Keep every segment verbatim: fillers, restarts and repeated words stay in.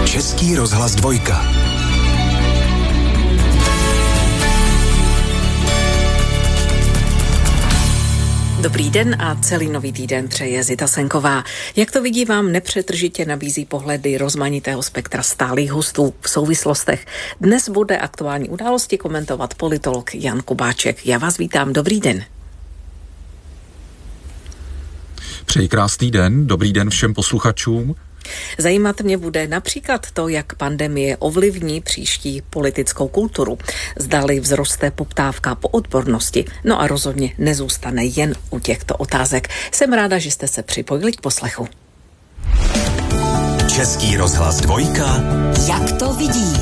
Český rozhlas dvojka. Dobrý den a celý nový týden přeje Zita Senková. Jak to vidí, vám nepřetržitě nabízí pohledy rozmanitého spektra stálých hostů v souvislostech. Dnes bude aktuální události komentovat politolog Jan Kubáček. Já vás vítám, dobrý den. Přeji krásný den, dobrý den všem posluchačům. Zajímat mě bude například to, jak pandemie ovlivní příští politickou kulturu. Zdali vzroste poptávka po odbornosti. No a rozhodně nezůstane jen u těchto otázek. Jsem ráda, že jste se připojili k poslechu. Český rozhlas dvojka. Jak to vidí?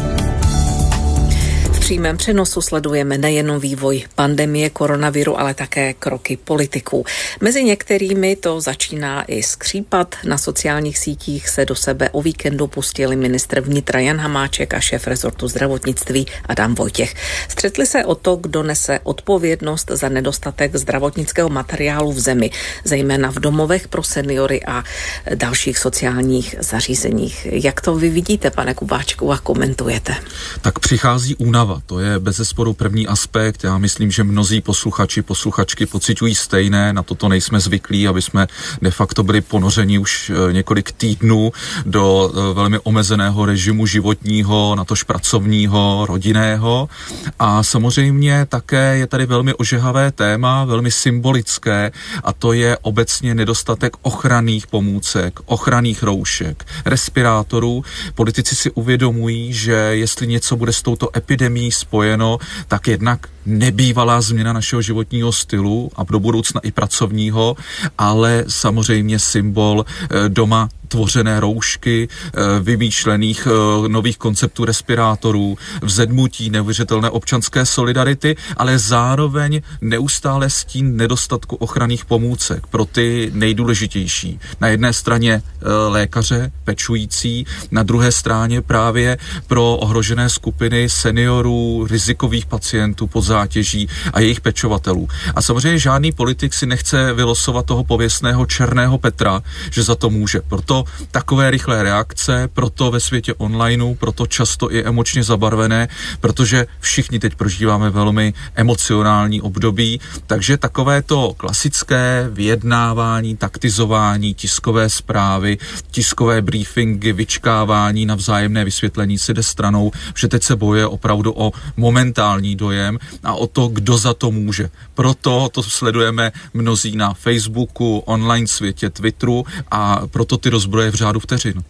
V přímém přenosu sledujeme nejenom vývoj pandemie koronaviru, ale také kroky politiků. Mezi některými to začíná i skřípat. Na sociálních sítích se do sebe o víkendu pustili ministr vnitra Jan Hamáček a šéf rezortu zdravotnictví Adam Vojtěch. Střetli se o to, kdo nese odpovědnost za nedostatek zdravotnického materiálu v zemi, zejména v domovech pro seniory a dalších sociálních zařízeních. Jak to vy vidíte, pane Kubáčku, a komentujete? Tak přichází únava. To je bezesporu první aspekt. Já myslím, že mnozí posluchači, posluchačky pociťují stejné, na toto nejsme zvyklí, aby jsme de facto byli ponořeni už několik týdnů do velmi omezeného režimu životního, natož pracovního, rodinného. A samozřejmě také je tady velmi ožehavé téma, velmi symbolické, a to je obecně nedostatek ochranných pomůcek, ochranných roušek, respirátorů. Politici si uvědomují, že jestli něco bude s touto epidemií spojeno, tak jednak nebývalá změna našeho životního stylu a do budoucna i pracovního, ale samozřejmě symbol doma tvořené roušky, vymýšlených nových konceptů respirátorů, vzedmutí neuvěřitelné občanské solidarity, ale zároveň neustále stín nedostatku ochranných pomůcek pro ty nejdůležitější. Na jedné straně lékaře pečující, na druhé straně právě pro ohrožené skupiny seniorů, rizikových pacientů pod zátěží a jejich pečovatelů. A samozřejmě žádný politik si nechce vylosovat toho pověstného černého Petra, že za to může. Proto takové rychlé reakce, proto ve světě onlineu, proto často i emočně zabarvené, protože všichni teď prožíváme velmi emocionální období, takže takovéto klasické vyjednávání, taktizování, tiskové zprávy, tiskové briefingy, vyčkávání na vzájemné vysvětlení si jde stranou, že teď se bojuje opravdu o momentální dojem a o to, kdo za to může. Proto to sledujeme mnozí na Facebooku, online světě, Twitteru a proto ty rozbroje v řádu vteřin.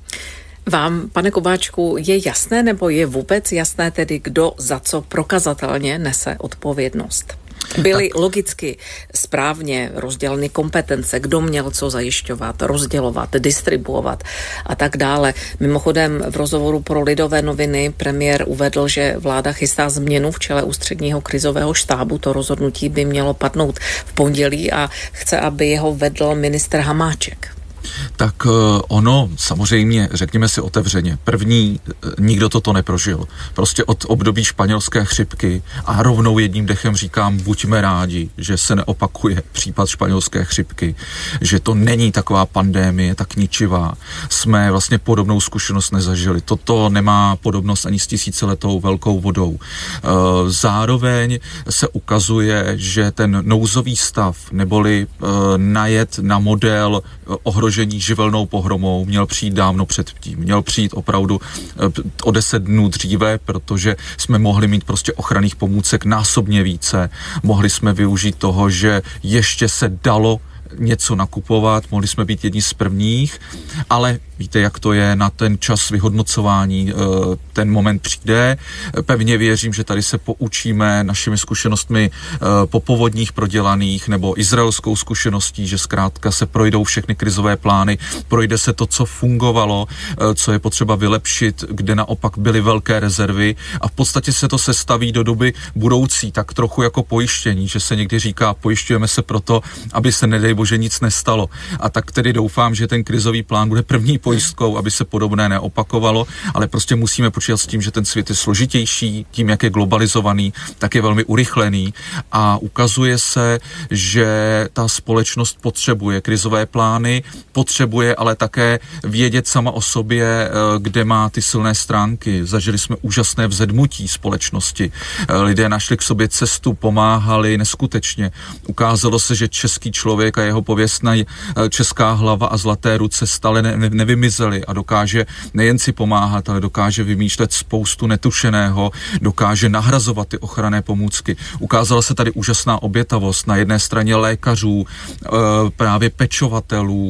Vám, pane Kubáčku, je jasné nebo je vůbec jasné tedy, kdo za co prokazatelně nese odpovědnost? Byly tak logicky správně rozděleny kompetence, kdo měl co zajišťovat, rozdělovat, distribuovat a tak dále. Mimochodem v rozhovoru pro Lidové noviny premiér uvedl, že vláda chystá změnu v čele ústředního krizového štábu. To rozhodnutí by mělo padnout v pondělí a chce, aby jeho vedl ministr Hamáček. Tak ono, samozřejmě, řekněme si otevřeně, první, nikdo toto neprožil. Prostě od období španělské chřipky a rovnou jedním dechem říkám, buďme rádi, že se neopakuje případ španělské chřipky, že to není taková pandémie tak ničivá. Jsme vlastně podobnou zkušenost nezažili. Toto nemá podobnost ani s tisíciletou velkou vodou. Zároveň se ukazuje, že ten nouzový stav, neboli najet na model ohrožení živelnou pohromou, měl přijít dávno předtím. Měl přijít opravdu o deset dnů dříve, protože jsme mohli mít prostě ochranných pomůcek násobně více. Mohli jsme využít toho, že ještě se dalo něco nakupovat, mohli jsme být jedni z prvních, ale víte, jak to je, na ten čas vyhodnocování ten moment přijde. Pevně věřím, že tady se poučíme našimi zkušenostmi po povodních prodělaných nebo izraelskou zkušeností, že zkrátka se projdou všechny krizové plány, projde se to, co fungovalo, co je potřeba vylepšit, kde naopak byly velké rezervy a v podstatě se to sestaví do doby budoucí, tak trochu jako pojištění, že se někdy říká, pojišťujeme se proto, aby se nedej bože nic nestalo. A tak tedy doufám, že ten krizový plán plán bude první pojistkou, aby se podobné neopakovalo, ale prostě musíme počítat s tím, že ten svět je složitější, tím, jak je globalizovaný, tak je velmi urychlený a ukazuje se, že ta společnost potřebuje krizové plány, potřebuje ale také vědět sama o sobě, kde má ty silné stránky. Zažili jsme úžasné vzedmutí společnosti. Lidé našli k sobě cestu, pomáhali neskutečně. Ukázalo se, že český člověk a jeho pověstná česká hlava a zlaté ruce stále ne- nevymizely a dokáže nejen si pomáhat, ale dokáže vymýšlet spoustu netušeného, dokáže nahrazovat ty ochranné pomůcky. Ukázala se tady úžasná obětavost na jedné straně lékařů, právě pečovatelů,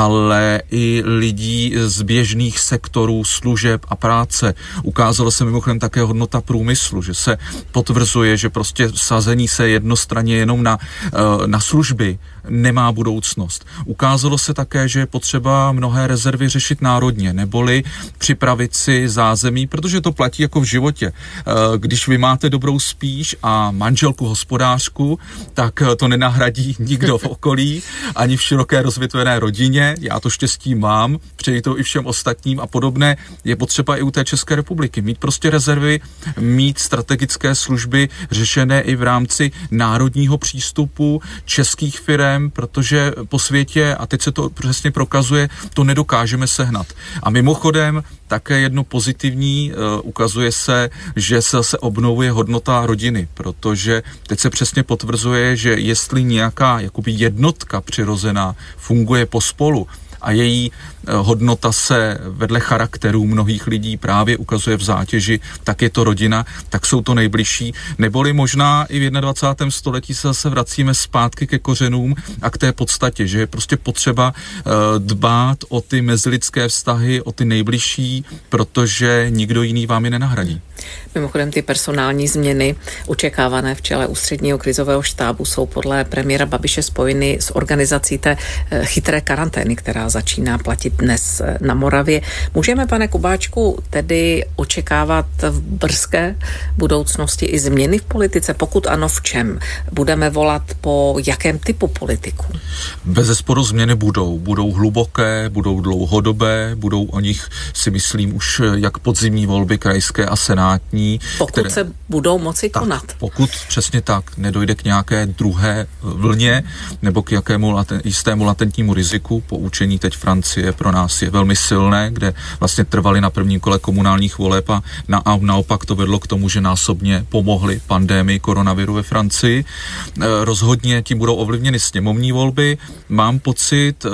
ale i lidí z běžných sektorů služeb a práce. Ukázalo se mimochodem také hodnota průmyslu, že se potvrzuje, že prostě sazení se jednostranně jenom na, na služby nemá budoucnost. Ukázalo se také, že je potřeba mnohé rezervy řešit národně, neboli připravit si zázemí, protože to platí jako v životě. Když vy máte dobrou spíš a manželku hospodářku, tak to nenahradí nikdo v okolí, ani v široké rozvětvené rodině. Já to štěstí mám, přeji to i všem ostatním a podobné. Je potřeba i u té České republiky mít prostě rezervy, mít strategické služby řešené i v rámci národního přístupu českých firem, protože po světě, a teď se to přesně prokazuje, to nedokážeme sehnat. A mimochodem také jedno pozitivní, uh, ukazuje se, že se zase obnovuje hodnota rodiny, protože teď se přesně potvrzuje, že jestli nějaká jakoby jednotka přirozená funguje pospolu a její hodnota se vedle charakterů mnohých lidí právě ukazuje v zátěži, tak je to rodina, tak jsou to nejbližší. Neboli možná i v dvacátém prvním století se zase vracíme zpátky ke kořenům a k té podstatě, že je prostě potřeba uh, dbát o ty mezilidské vztahy, o ty nejbližší, protože nikdo jiný vám je nenahradí. Mimochodem ty personální změny očekávané v čele ústředního krizového štábu jsou podle premiéra Babiše spojeny s organizací té chytré karantény, která začíná platit dnes na Moravě. Můžeme, pane Kubáčku, tedy očekávat v brzké budoucnosti i změny v politice? Pokud ano, v čem? Budeme volat po jakém typu politiků? Bezesporu změny budou. Budou hluboké, budou dlouhodobé, budou o nich, si myslím, už jak podzimní volby krajské a senátní. Pokud které, se budou moci tak, konat. Pokud přesně tak nedojde k nějaké druhé vlně nebo k jakému laten, jistému latentnímu riziku, poučení teď Francie pro nás je velmi silné, kde vlastně trvali na prvním kole komunálních voleb a, na, a naopak to vedlo k tomu, že násobně pomohly pandémii koronaviru ve Francii. E, rozhodně tím budou ovlivněny sněmovní volby. Mám pocit, e,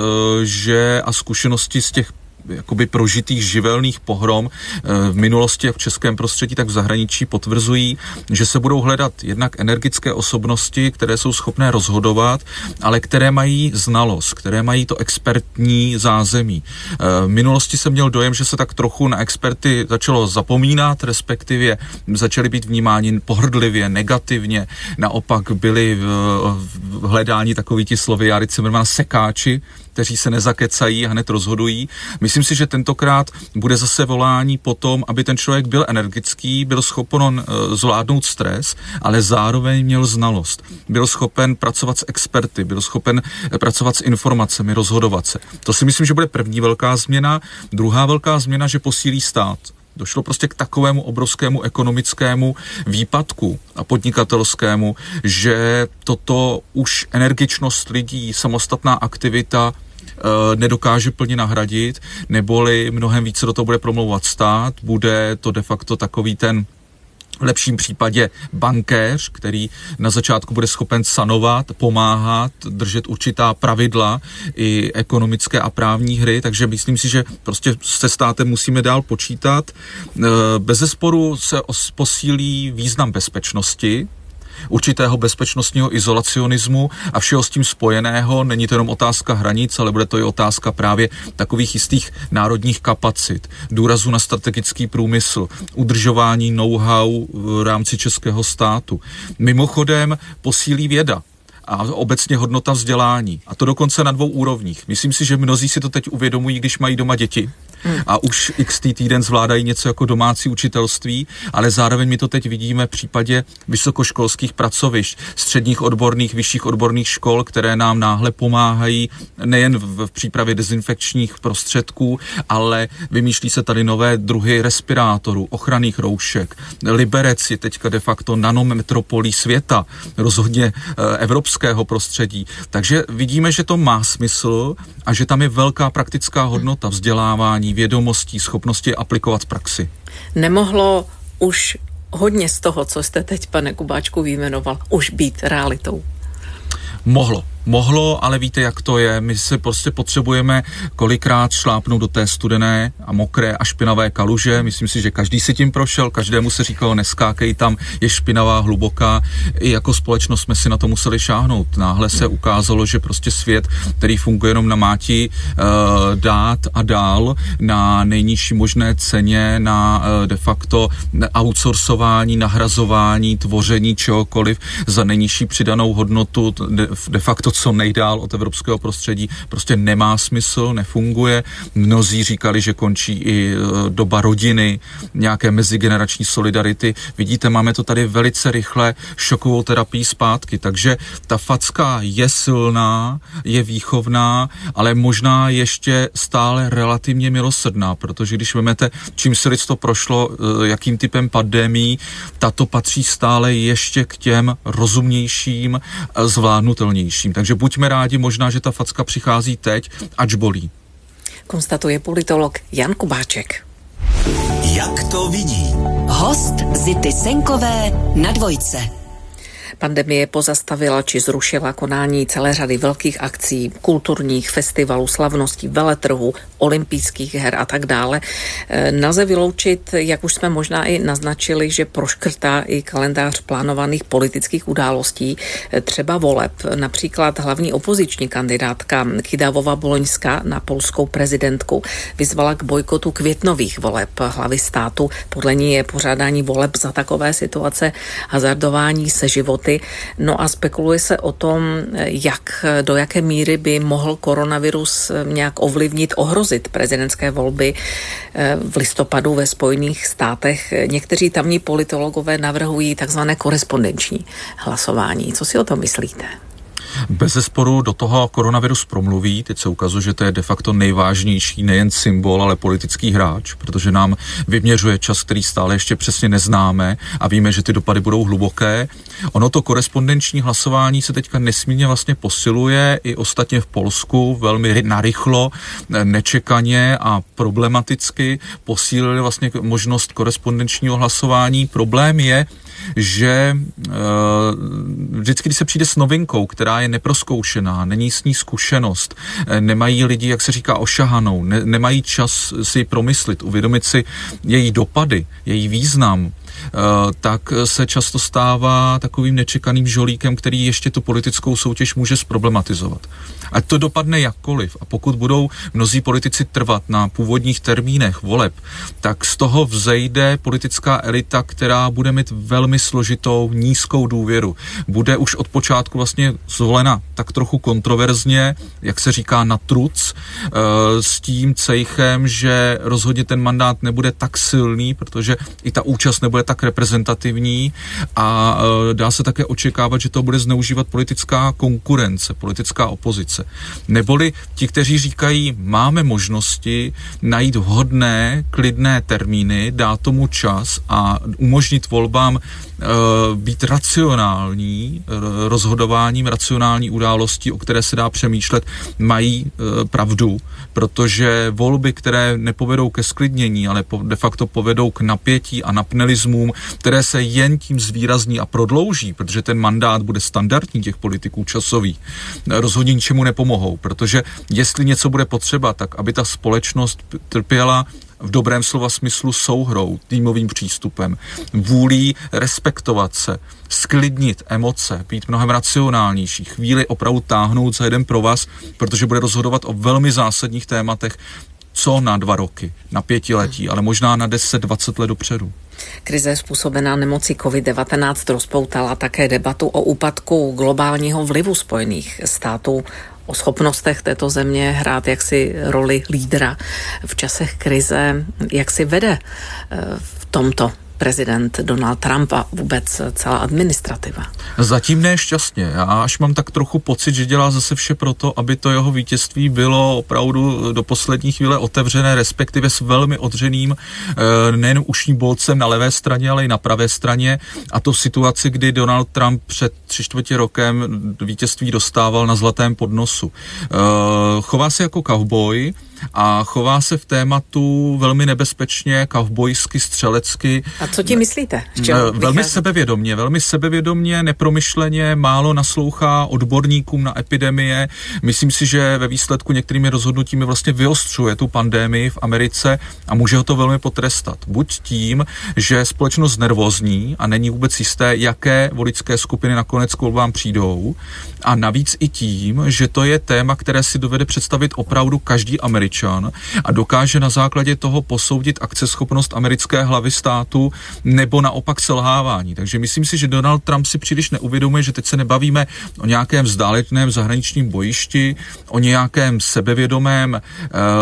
že a zkušenosti z těch jakoby prožitých živelných pohrom v minulosti jak v českém prostředí, tak v zahraničí potvrzují, že se budou hledat jednak energické osobnosti, které jsou schopné rozhodovat, ale které mají znalost, které mají to expertní zázemí. V minulosti jsem měl dojem, že se tak trochu na experty začalo zapomínat, respektive začaly být vnímáni pohrdlivě, negativně, naopak byli v hledání takový ti sloviáry Cimrmana sekáči, kteří se nezakecají a hned rozhodují. Myslím si, že tentokrát bude zase volání po tom, aby ten člověk byl energický, byl schopen zvládnout stres, ale zároveň měl znalost. Byl schopen pracovat s experty, byl schopen pracovat s informacemi, rozhodovat se. To si myslím, že bude první velká změna. Druhá velká změna, že posílí stát. Došlo prostě k takovému obrovskému ekonomickému výpadku a podnikatelskému, že toto už energičnost lidí, samostatná aktivita e, nedokáže plně nahradit, neboli mnohem více do toho bude promlouvat stát, bude to de facto takový ten v lepším případě bankéř, který na začátku bude schopen sanovat, pomáhat, držet určitá pravidla i ekonomické a právní hry, takže myslím si, že prostě se státem musíme dál počítat. Bezesporu se posílí význam bezpečnosti, určitého bezpečnostního izolacionismu a všeho s tím spojeného. Není to jenom otázka hranic, ale bude to i otázka právě takových jistých národních kapacit, důrazu na strategický průmysl, udržování know-how v rámci českého státu. Mimochodem posílí věda a obecně hodnota vzdělání. A to dokonce na dvou úrovních. Myslím si, že mnozí si to teď uvědomují, když mají doma děti Hmm. A už x týden zvládají něco jako domácí učitelství, ale zároveň my to teď vidíme v případě vysokoškolských pracovišť, středních odborných, vyšších odborných škol, které nám náhle pomáhají nejen v, v přípravě dezinfekčních prostředků, ale vymýšlí se tady nové druhy respirátorů, ochranných roušek. Liberec je teďka de facto nanometropolí světa, rozhodně e, evropského prostředí. Takže vidíme, že to má smysl a že tam je velká praktická hodnota vzdělávání, vědomostí, schopnosti aplikovat v praxi. Nemohlo už hodně z toho, co jste teď, pane Kubáčku, vyjmenoval, už být realitou? Mohlo. Mohlo, ale víte, jak to je. My se prostě potřebujeme kolikrát šlápnout do té studené a mokré a špinavé kaluže. Myslím si, že každý si tím prošel, každému se říkalo, neskákej tam, je špinavá, hluboká. I jako společnost jsme si na to museli šáhnout. Náhle se ukázalo, že prostě svět, který funguje jenom na máti uh, dát a dál, na nejnižší možné ceně, na uh, de facto outsourcování, nahrazování, tvoření čehokoliv za nejnižší přidanou hodnotu, de, de facto co nejdál od evropského prostředí, prostě nemá smysl, nefunguje. Mnozí říkali, že končí i doba rodiny, nějaké mezigenerační solidarity. Vidíte, máme to tady velice rychle, šokovou terapii zpátky, takže ta facka je silná, je výchovná, ale možná ještě stále relativně milosrdná, protože když vezmete, čím se lidstvo prošlo, jakým typem pandemií, tato patří stále ještě k těm rozumnějším, zvládnutelnějším. Takže buďme rádi, možná, že ta facka přichází teď, ač bolí. Konstatuje politolog Jan Kubáček. Jak to vidí? Host Zity Senkové na Dvojce. Pandemie pozastavila či zrušila konání celé řady velkých akcí, kulturních festivalů, slavností, veletrhů, olympijských her a tak dále. Nelze vyloučit, jak už jsme možná i naznačili, že proškrtá i kalendář plánovaných politických událostí, třeba voleb. Například hlavní opoziční kandidátka Kidawa-Błońska na polskou prezidentku vyzvala k bojkotu květnových voleb hlavy státu. Podle ní je pořádání voleb za takové situace hazardování se životy. No a spekuluje se o tom, jak, do jaké míry by mohl koronavirus nějak ovlivnit, ohrozit prezidentské volby v listopadu ve Spojených státech. Někteří tamní politologové navrhují takzvané korespondenční hlasování. Co si o tom myslíte? Bezesporu do toho koronavirus promluví. Teď se ukazuje, že to je de facto nejvážnější nejen symbol, ale politický hráč, protože nám vyměřuje čas, který stále ještě přesně neznáme a víme, že ty dopady budou hluboké. Ono to korespondenční hlasování se teďka nesmírně vlastně posiluje i ostatně v Polsku velmi narychlo, nečekaně a problematicky posílili vlastně možnost korespondenčního hlasování. Problém je, že e, vždycky, když se přijde s novinkou, která je neprozkoušená, není s ní zkušenost, e, nemají lidi, jak se říká, ošahanou, ne, nemají čas si promyslit, uvědomit si její dopady, její význam, Uh, tak se často stává takovým nečekaným žolíkem, který ještě tu politickou soutěž může zproblematizovat. Ať to dopadne jakkoliv a pokud budou mnozí politici trvat na původních termínech voleb, tak z toho vzejde politická elita, která bude mít velmi složitou, nízkou důvěru. Bude už od počátku vlastně zvolena tak trochu kontroverzně, jak se říká na truc, uh, s tím cejchem, že rozhodně ten mandát nebude tak silný, protože i ta účast nebude tak reprezentativní a e, dá se také očekávat, že to bude zneužívat politická konkurence, politická opozice. Neboli ti, kteří říkají, máme možnosti najít vhodné, klidné termíny, dát tomu čas a umožnit volbám e, být racionální, e, rozhodováním racionální událostí, o které se dá přemýšlet, mají e, pravdu, protože volby, které nepovedou ke sklidnění, ale po, de facto povedou k napětí a napnelismům, které se jen tím zvýrazní a prodlouží, protože ten mandát bude standardní těch politiků časový, rozhodně ničemu nepomohou, protože jestli něco bude potřeba, tak aby ta společnost trpěla v dobrém slova smyslu souhrou, týmovým přístupem, vůlí respektovat se, sklidnit emoce, být mnohem racionálnější, chvíli opravdu táhnout za jeden provaz, protože bude rozhodovat o velmi zásadních tématech, co na dva roky, na pětiletí, ale možná na deset, dvacet let dopředu. Krize způsobená nemocí covid devatenáct rozpoutala také debatu o úpadku globálního vlivu Spojených států o schopnostech této země hrát jaksi roli lídra v časech krize. Jak si vede v tomto prezident Donald Trump a vůbec celá administrativa? Zatím ne šťastně. Já až mám tak trochu pocit, že dělá zase vše proto, aby to jeho vítězství bylo opravdu do poslední chvíle otevřené, respektive s velmi odřeným nejen ušním bolcem na levé straně, ale i na pravé straně. A to v situaci, kdy Donald Trump před tři čtvrtě rokem vítězství dostával na zlatém podnosu. Chová se jako kavboj a chová se v tématu velmi nebezpečně, kavbojsky, střelecky. A co ti myslíte? Velmi sebevědomně, velmi sebevědomně, nepromyšleně, málo naslouchá odborníkům na epidemie. Myslím si, že ve výsledku některými rozhodnutími vlastně vyostřuje tu pandemii v Americe a může ho to velmi potrestat. Buď tím, že společnost nervózní a není vůbec jisté, jaké voličské skupiny nakonec k volbám přijdou, a navíc i tím, že to je téma, které si dovede představit opravdu každý Američan a dokáže na základě toho posoudit akceschopnost americké hlavy státu nebo naopak selhávání. Takže myslím si, že Donald Trump si příliš neuvědomuje, že teď se nebavíme o nějakém vzdáleném zahraničním bojišti, o nějakém sebevědomém e,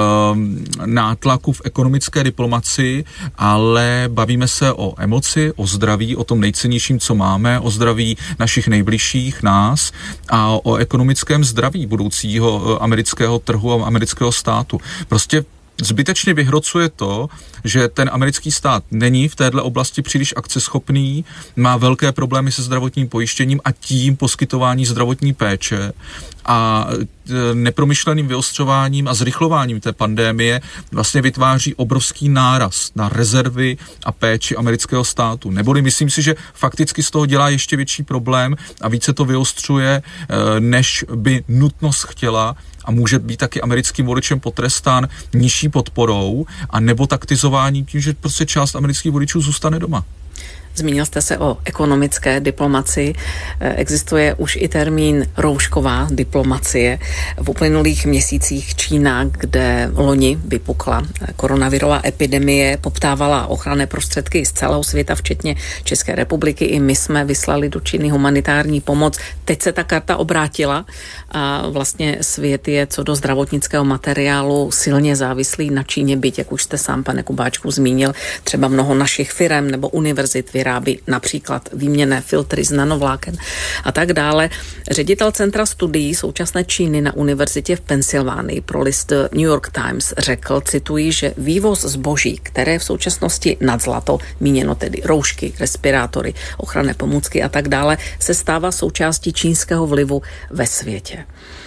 nátlaku v ekonomické diplomacii, ale bavíme se o emoci, o zdraví, o tom nejcennějším, co máme, o zdraví našich nejbližších, nás, a o ekonomickém zdraví budoucího amerického trhu a amerického státu. Prostě zbytečně vyhrocuje to, že ten americký stát není v této oblasti příliš akceschopný, má velké problémy se zdravotním pojištěním a tím poskytování zdravotní péče a nepromyšleným vyostřováním a zrychlováním té pandémie vlastně vytváří obrovský náraz na rezervy a péči amerického státu. Neboli myslím si, že fakticky z toho dělá ještě větší problém a více to vyostřuje, než by nutnost chtěla, a může být taky americkým voličem potrestán nižší podporou a nebo taktizování tím, že prostě část amerických voličů zůstane doma. Zmínil jste se o ekonomické diplomaci. Existuje už i termín roušková diplomacie. V uplynulých měsících Čína, kde loni vypukla koronavirová epidemie, poptávala ochranné prostředky z celého světa, včetně České republiky. I my jsme vyslali do Číny humanitární pomoc. Teď se ta karta obrátila a vlastně svět je co do zdravotnického materiálu silně závislý na Číně, byť, jak už jste sám, pane Kubáčku, zmínil, třeba mnoho našich firem nebo univerzit vyrábí například výměnné filtry z nanovláken a tak dále. Ředitel Centra studií současné Číny na univerzitě v Pensylvánii pro list New York Times řekl, cituji, že vývoz zboží, které je v současnosti nad zlato, míněno tedy roušky, respirátory, ochranné pomůcky a tak dále, se stává součástí čínského vlivu ve světě.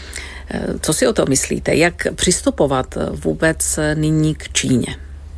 Co si o to myslíte? Jak přistupovat vůbec nyní k Číně?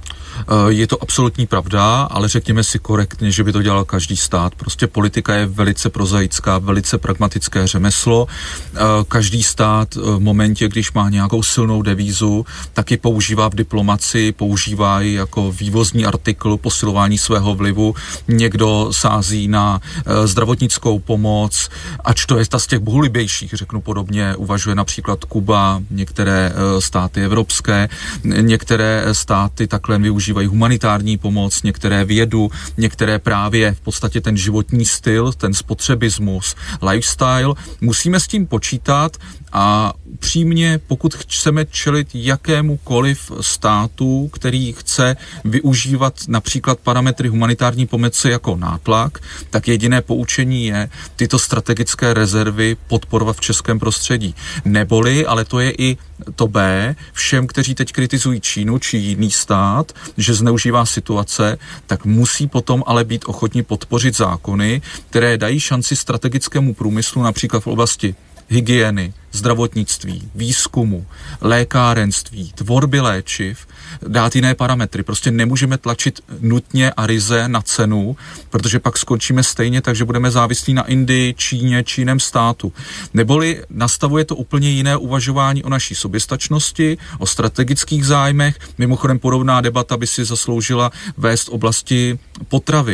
Je to absolutní pravda, ale řekněme si korektně, že by to dělal každý stát. Prostě politika je velice prozaická, velice pragmatické řemeslo. Každý stát v momentě, když má nějakou silnou devízu, tak ji používá v diplomaci, používá ji jako vývozní artikl, posilování svého vlivu. Někdo sází na zdravotnickou pomoc, ač to je ta z těch bohulibějších, řeknu podobně, uvažuje například Kuba, některé státy evropské, některé státy takhle využívají využívají humanitární pomoc, některé vědu, některé právě v podstatě ten životní styl, ten spotřebismus, lifestyle. Musíme s tím počítat a upřímně, pokud chceme čelit jakémukoliv státu, který chce využívat například parametry humanitární pomoci jako nátlak, tak jediné poučení je tyto strategické rezervy podporovat v českém prostředí. Neboli, ale to je i to B, všem, kteří teď kritizují Čínu či jiný stát, že zneužívá situace, tak musí potom ale být ochotní podpořit zákony, které dají šanci strategickému průmyslu například v oblasti hygieny, zdravotnictví, výzkumu, lékárenství, tvorby léčiv, dát jiné parametry. Prostě nemůžeme tlačit nutně a ryze na cenu, protože pak skončíme stejně, takže budeme závislí na Indii, Číně či jiném státu. Neboli nastavuje to úplně jiné uvažování o naší soběstačnosti, o strategických zájmech. Mimochodem podobná debata by si zasloužila vést v oblasti potravin.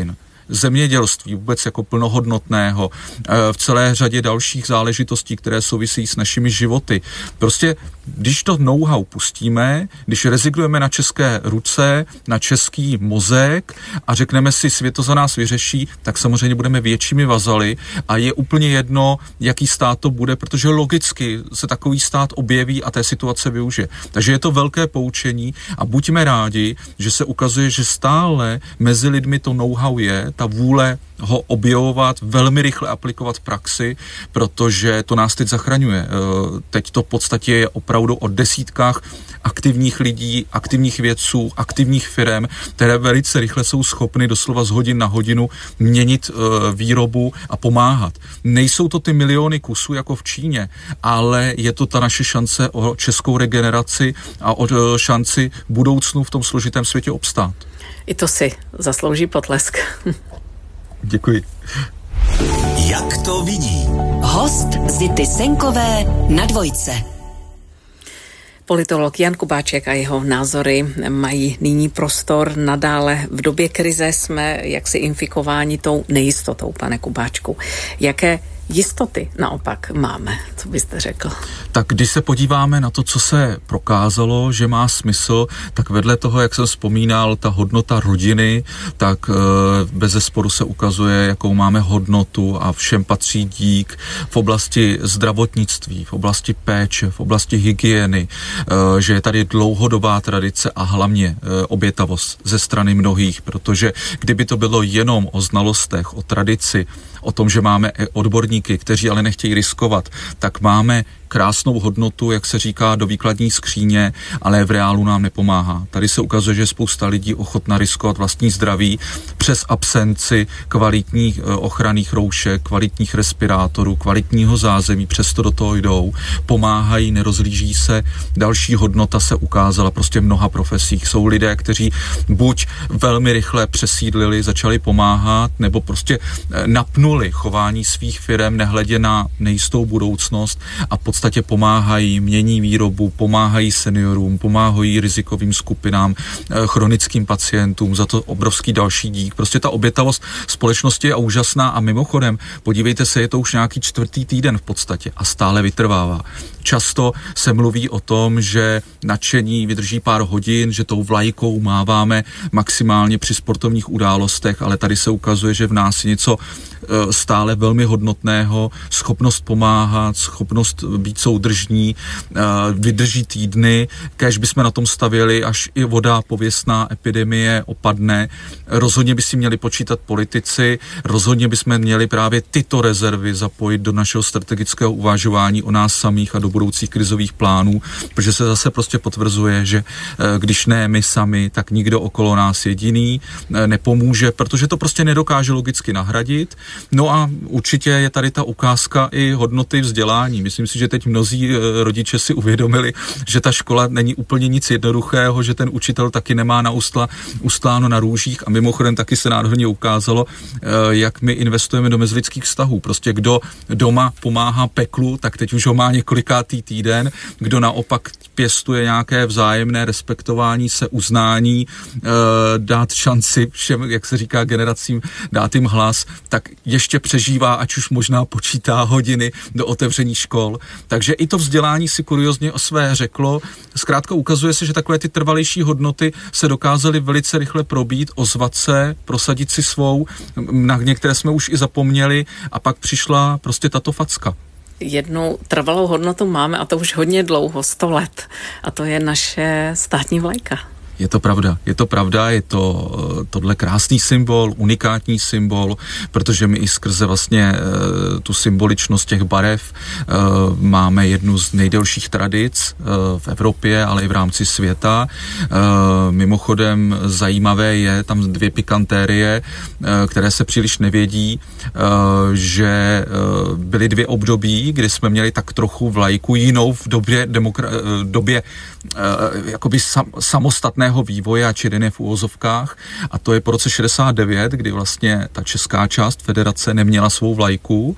zemědělství vůbec jako plnohodnotného, v celé řadě dalších záležitostí, které souvisí s našimi životy. Prostě, když to know-how pustíme, když rezignujeme na české ruce, na český mozek a řekneme si, svět to za nás vyřeší, tak samozřejmě budeme většími vazaly a je úplně jedno, jaký stát to bude, protože logicky se takový stát objeví a té situace využije. Takže je to velké poučení a buďme rádi, že se ukazuje, že stále mezi lidmi to know-how je, ta vůle ho objevovat, velmi rychle aplikovat v praxi, protože to nás teď zachraňuje. Teď to v podstatě je opravdu o desítkách aktivních lidí, aktivních vědců, aktivních firem, které velice rychle jsou schopny doslova z hodin na hodinu měnit výrobu a pomáhat. Nejsou to ty miliony kusů jako v Číně, ale je to ta naše šance o českou regeneraci a o šanci v budoucnu v tom složitém světě obstát. I to si zaslouží potlesk. Děkuji. Jak to vidí? Host Zity Senkové na Dvojce. Politolog Jan Kubáček a jeho názory mají nyní prostor. Nadále v době krize jsme jaksi infikováni tou nejistotou, pane Kubáčku. Jaké jistoty naopak máme? Co byste řekl? Tak když se podíváme na to, co se prokázalo, že má smysl, tak vedle toho, jak jsem vzpomínal, ta hodnota rodiny, tak e, bezesporu se ukazuje, jakou máme hodnotu a všem patří dík v oblasti zdravotnictví, v oblasti péče, v oblasti hygieny, e, že je tady dlouhodobá tradice a hlavně e, obětavost ze strany mnohých, protože kdyby to bylo jenom o znalostech, o tradici, o tom, že máme odborníky, kteří ale nechtějí riskovat, tak máme krásnou hodnotu, jak se říká, do výkladní skříně, ale v reálu nám nepomáhá. Tady se ukazuje, že spousta lidí ochotná riskovat vlastní zdraví přes absenci kvalitních ochranných roušek, kvalitních respirátorů, kvalitního zázemí, přesto do toho jdou, pomáhají, nerozlíží se. Další hodnota se ukázala prostě v mnoha profesích. Jsou lidé, kteří buď velmi rychle přesídlili, začali pomáhat, nebo prostě napnuli chování svých firem, nehledě na nejistou budoucnost a v podstatě pomáhají, mění výrobu, pomáhají seniorům, pomáhají rizikovým skupinám, chronickým pacientům, za to obrovský další dík. Prostě ta obětavost společnosti je úžasná a mimochodem, podívejte se, je to už nějaký čtvrtý týden v podstatě a stále vytrvává. Často se mluví o tom, že nadšení vydrží pár hodin, že tou vlajkou máváme maximálně při sportovních událostech, ale tady se ukazuje, že v nás je něco stále velmi hodnotného, schopnost pomáhat, schopnost být soudržní, vydrží týdny, kéž bychom na tom stavěli, až i voda pověstná epidemie opadne. Rozhodně by si měli počítat politici, rozhodně bychom měli právě tyto rezervy zapojit do našeho strategického uvažování o nás samých a do budoucích krizových plánů, protože se zase prostě potvrzuje, že když ne my sami, tak nikdo okolo nás jediný nepomůže, protože to prostě nedokáže logicky nahradit. No a určitě je tady ta ukázka i hodnoty vzdělání. Myslím si, že teď mnozí rodiče si uvědomili, že ta škola není úplně nic jednoduchého, že ten učitel taky nemá na ustla, ustláno na růžích a mimochodem taky se nádherně ukázalo, jak my investujeme do mezilidských vztahů. Prostě kdo doma pomáhá peklu, tak teď už ho má několikátý týden, kdo naopak pěstuje nějaké vzájemné respektování se, uznání, dát šanci všem, jak se říká, generacím, dát jim hlas, tak ještě přežívá, ať už možná počítá hodiny do otevření škol. Takže i to vzdělání si kuriozně o své řeklo. Zkrátka ukazuje se, že takové ty trvalejší hodnoty se dokázaly velice rychle probít, ozvat se, prosadit si svou, na některé jsme už i zapomněli a pak přišla prostě tato facka. Jednu trvalou hodnotu máme a to už hodně dlouho, sto let. A to je naše státní vlajka. Je to pravda, je to pravda, je to tohle krásný symbol, unikátní symbol, protože my i skrze vlastně e, tu symboličnost těch barev e, máme jednu z nejdelších tradic e, v Evropě, ale i v rámci světa. E, mimochodem zajímavé je tam dvě pikantérie, e, které se příliš nevědí, e, že e, byly dvě období, kdy jsme měli tak trochu vlajku jinou v době, demokra- době e, jakoby sam, samostatné přirozeného vývoje a čiriny v úvozovkách, a to je po roce šedesát devět, kdy vlastně ta česká část federace neměla svou vlajku,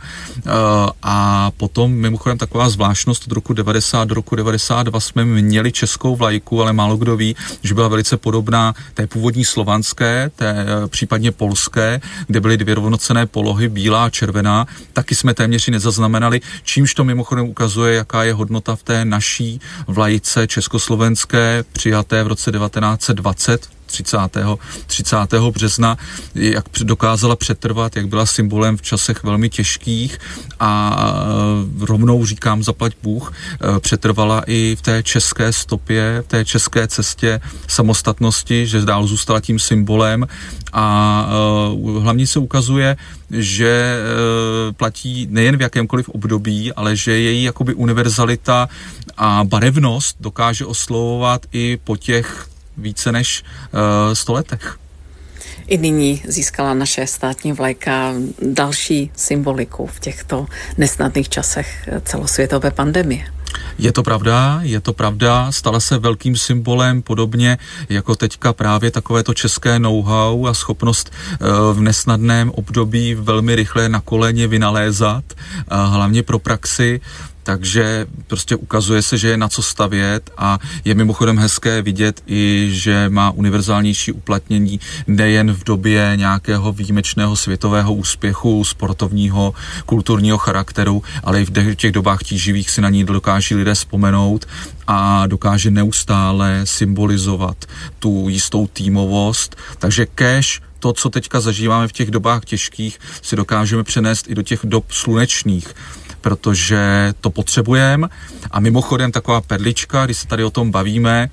a potom mimochodem taková zvláštnost od roku devadesát do roku devadesát dva jsme měli českou vlajku, ale málo kdo ví, že byla velice podobná té původní slovanské, té případně polské, kde byly dvě rovnocenné polohy, bílá a červená, taky jsme téměř i nezaznamenali, čímž to mimochodem ukazuje, jaká je hodnota v té naší vlajce československé, přijaté v roce devatenáct set dvacet, třicátého třicátého března, jak dokázala přetrvat, jak byla symbolem v časech velmi těžkých a rovnou říkám zaplať Bůh, přetrvala i v té české stopě, v té české cestě samostatnosti, že dál zůstala tím symbolem a hlavně se ukazuje, že platí nejen v jakémkoliv období, ale že její jakoby univerzalita a barevnost dokáže oslovovat i po těch více než uh, sto letech. I nyní získala naše státní vlajka další symboliku v těchto nesnadných časech celosvětové pandemie. Je to pravda, je to pravda, stala se velkým symbolem, podobně jako teďka právě takovéto české know-how a schopnost uh, v nesnadném období velmi rychle na koleně vynalézat, uh, hlavně pro praxi. Takže prostě ukazuje se, že je na co stavět a je mimochodem hezké vidět i, že má univerzálnější uplatnění nejen v době nějakého výjimečného světového úspěchu, sportovního, kulturního charakteru, ale i v těch dobách tíživých si na ní dokáží lidé vzpomenout a dokáže neustále symbolizovat tu jistou týmovost. Takže kéž to, co teďka zažíváme v těch dobách těžkých, si dokážeme přenést i do těch dob slunečných, protože to potřebujeme. A mimochodem taková perlička, když se tady o tom bavíme,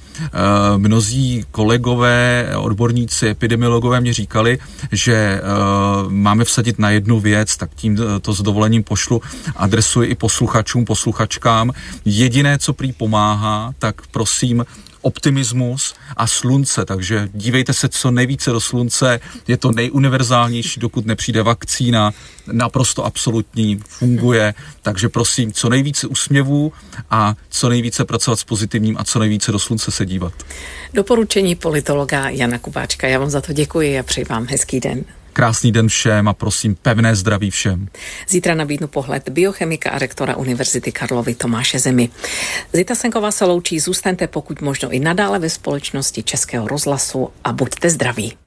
mnozí kolegové, odborníci, epidemiologové mě říkali, že máme vsadit na jednu věc, tak tím to s dovolením pošlu, adresuji i posluchačům, posluchačkám. Jediné, co prý pomáhá, tak prosím, optimismus a slunce, takže dívejte se co nejvíce do slunce, je to nejuniverzálnější, dokud nepřijde vakcína, naprosto absolutní, funguje, takže prosím, co nejvíce úsměvů a co nejvíce pracovat s pozitivním a co nejvíce do slunce se dívat. Doporučení politologa Jana Kubáčka, já vám za to děkuji a přeji vám hezký den. Krásný den všem a prosím pevné zdraví všem. Zítra nabídnu pohled biochemika a rektora Univerzity Karlovy Tomáše Zemy. Zita Senková se loučí, zůstaňte pokud možno i nadále ve společnosti Českého rozhlasu a buďte zdraví.